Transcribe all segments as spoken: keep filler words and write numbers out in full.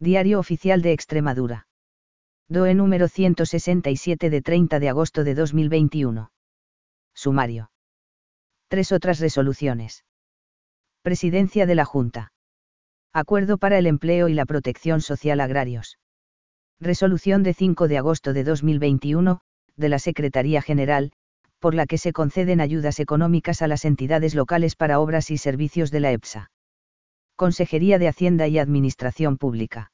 Diario Oficial de Extremadura. D O E número ciento sesenta y siete de treinta de agosto de dos mil veintiuno. Sumario. Tres otras resoluciones. Presidencia de la Junta. Acuerdo para el Empleo y la Protección Social Agrarios. Resolución de cinco de agosto de dos mil veintiuno, de la Secretaría General, por la que se conceden ayudas económicas a las entidades locales para obras y servicios de la EPSA. Consejería de Hacienda y Administración Pública.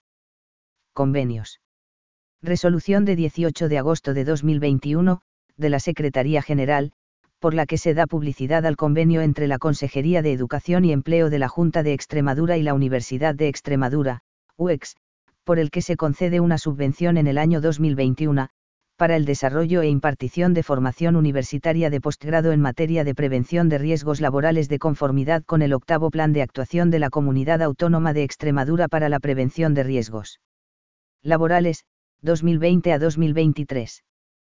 Convenios. Resolución de dieciocho de agosto de dos mil veintiuno, de la Secretaría General, por la que se da publicidad al convenio entre la Consejería de Educación y Empleo de la Junta de Extremadura y la Universidad de Extremadura, U E X, por el que se concede una subvención en el año dos mil veintiuno, para el desarrollo e impartición de formación universitaria de posgrado en materia de prevención de riesgos laborales de conformidad con el octavo Plan de Actuación de la Comunidad Autónoma de Extremadura para la Prevención de Riesgos Laborales, dos mil veinte a dos mil veintitrés.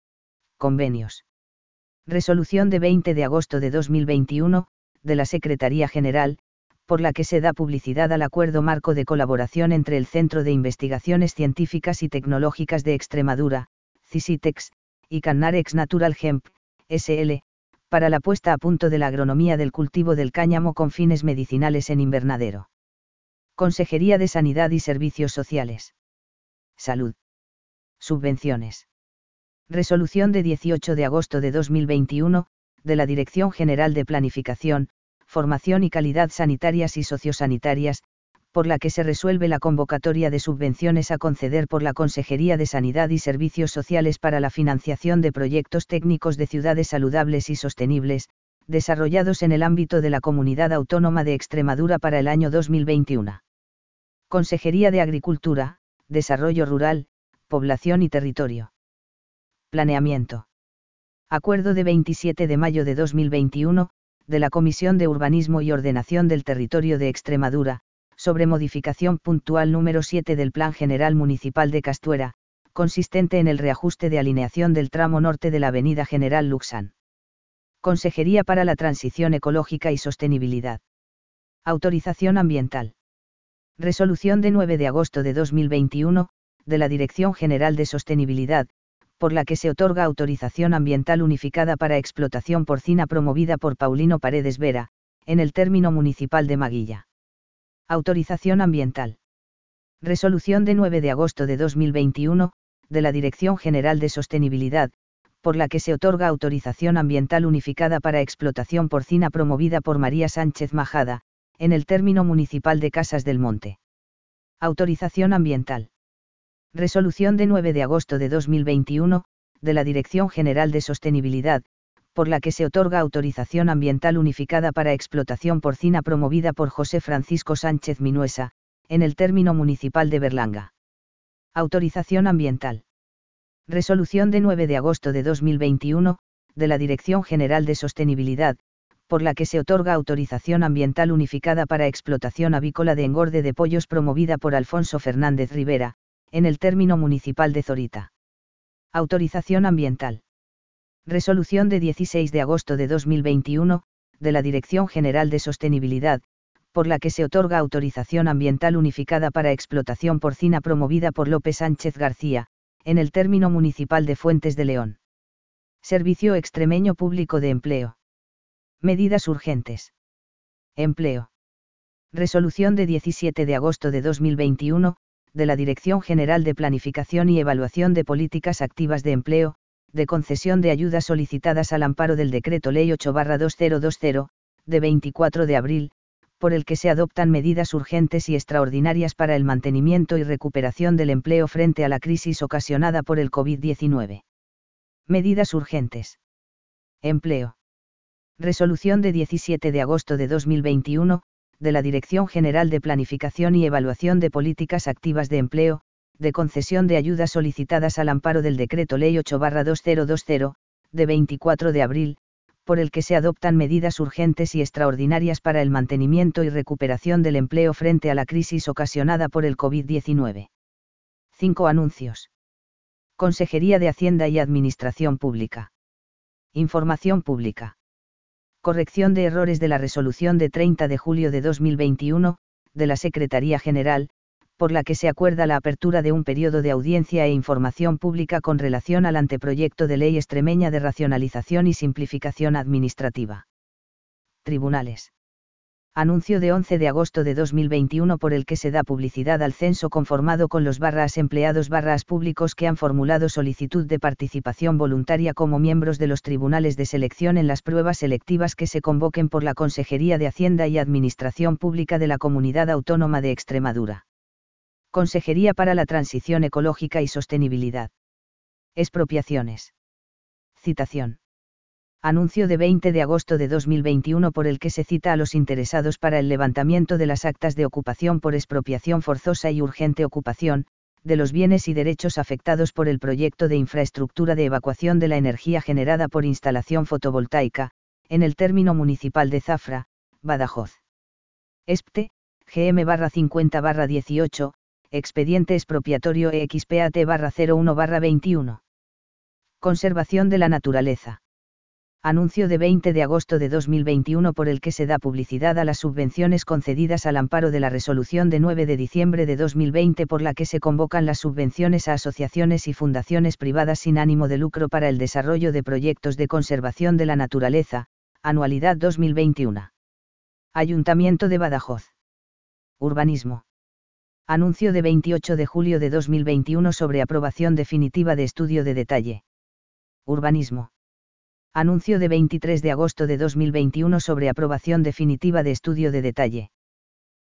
Convenios. Resolución de veinte de agosto de dos mil veintiuno, de la Secretaría General, por la que se da publicidad al Acuerdo Marco de Colaboración entre el Centro de Investigaciones Científicas y Tecnológicas de Extremadura, CICITEX, y Cannarex Natural Hemp, S L, para la puesta a punto de la agronomía del cultivo del cáñamo con fines medicinales en invernadero. Consejería de Sanidad y Servicios Sociales. Salud. Subvenciones. Resolución de dieciocho de agosto de dos mil veintiuno, de la Dirección General de Planificación, Formación y Calidad Sanitarias y Sociosanitarias, por la que se resuelve la convocatoria de subvenciones a conceder por la Consejería de Sanidad y Servicios Sociales para la financiación de proyectos técnicos de ciudades saludables y sostenibles, desarrollados en el ámbito de la Comunidad Autónoma de Extremadura para el año dos mil veintiuno. Consejería de Agricultura, Desarrollo Rural, Población y Territorio. Planeamiento. Acuerdo de veintisiete de mayo de dos mil veintiuno, de la Comisión de Urbanismo y Ordenación del Territorio de Extremadura, sobre modificación puntual número siete del Plan General Municipal de Castuera, consistente en el reajuste de alineación del tramo norte de la Avenida General Luxán. Consejería para la Transición Ecológica y Sostenibilidad. Autorización ambiental. Resolución de nueve de agosto de dos mil veintiuno, de la Dirección General de Sostenibilidad, por la que se otorga autorización ambiental unificada para explotación porcina promovida por Paulino Paredes Vera, en el término municipal de Maguilla. Autorización ambiental. Resolución de nueve de agosto de dos mil veintiuno, de la Dirección General de Sostenibilidad, por la que se otorga autorización ambiental unificada para explotación porcina promovida por María Sánchez Majada, en el término municipal de Casas del Monte. Autorización ambiental. Resolución de nueve de agosto de dos mil veintiuno, de la Dirección General de Sostenibilidad, por la que se otorga autorización ambiental unificada para explotación porcina promovida por José Francisco Sánchez Minuesa, en el término municipal de Berlanga. Autorización ambiental. Resolución de nueve de agosto de dos mil veintiuno, de la Dirección General de Sostenibilidad, por la que se otorga autorización ambiental unificada para explotación avícola de engorde de pollos promovida por Alfonso Fernández Rivera, en el término municipal de Zorita. Autorización ambiental. Resolución de dieciséis de agosto de dos mil veintiuno, de la Dirección General de Sostenibilidad, por la que se otorga autorización ambiental unificada para explotación porcina promovida por López Sánchez García, en el término municipal de Fuentes de León. Servicio Extremeño Público de Empleo. Medidas urgentes. Empleo. Resolución de diecisiete de agosto de dos mil veintiuno, de la Dirección General de Planificación y Evaluación de Políticas Activas de Empleo, de concesión de ayudas solicitadas al amparo del Decreto Ley ocho barra dos mil veinte, de veinticuatro de abril, por el que se adoptan medidas urgentes y extraordinarias para el mantenimiento y recuperación del empleo frente a la crisis ocasionada por el COVID diecinueve. Medidas urgentes. Empleo. Resolución de diecisiete de agosto de dos mil veintiuno, de la Dirección General de Planificación y Evaluación de Políticas Activas de Empleo, de concesión de ayudas solicitadas al amparo del Decreto Ley ocho barra dos mil veinte, de veinticuatro de abril, por el que se adoptan medidas urgentes y extraordinarias para el mantenimiento y recuperación del empleo frente a la crisis ocasionada por el COVID diecinueve. cinco Anuncios. Consejería de Hacienda y Administración Pública. Información pública. Corrección de errores de la resolución de treinta de julio de dos mil veintiuno, de la Secretaría General, por la que se acuerda la apertura de un periodo de audiencia e información pública con relación al anteproyecto de ley extremeña de racionalización y simplificación administrativa. Tribunales. Anuncio de once de agosto de dos mil veintiuno por el que se da publicidad al censo conformado con los barras empleados barras públicos que han formulado solicitud de participación voluntaria como miembros de los tribunales de selección en las pruebas selectivas que se convoquen por la Consejería de Hacienda y Administración Pública de la Comunidad Autónoma de Extremadura. Consejería para la Transición Ecológica y Sostenibilidad. Expropiaciones. Citación. Anuncio de veinte de agosto de dos mil veintiuno por el que se cita a los interesados para el levantamiento de las actas de ocupación por expropiación forzosa y urgente ocupación, de los bienes y derechos afectados por el proyecto de infraestructura de evacuación de la energía generada por instalación fotovoltaica, en el término municipal de Zafra, Badajoz. ESPTE, G M cincuenta barra dieciocho, expediente expropiatorio E X P A T barra cero uno barra veintiuno. Conservación de la naturaleza. Anuncio de veinte de agosto de dos mil veintiuno por el que se da publicidad a las subvenciones concedidas al amparo de la resolución de nueve de diciembre de dos mil veinte por la que se convocan las subvenciones a asociaciones y fundaciones privadas sin ánimo de lucro para el desarrollo de proyectos de conservación de la naturaleza, anualidad dos mil veintiuno. Ayuntamiento de Badajoz. Urbanismo. Anuncio de veintiocho de julio de dos mil veintiuno sobre aprobación definitiva de estudio de detalle. Urbanismo. Anuncio de veintitrés de agosto de dos mil veintiuno sobre aprobación definitiva de estudio de detalle.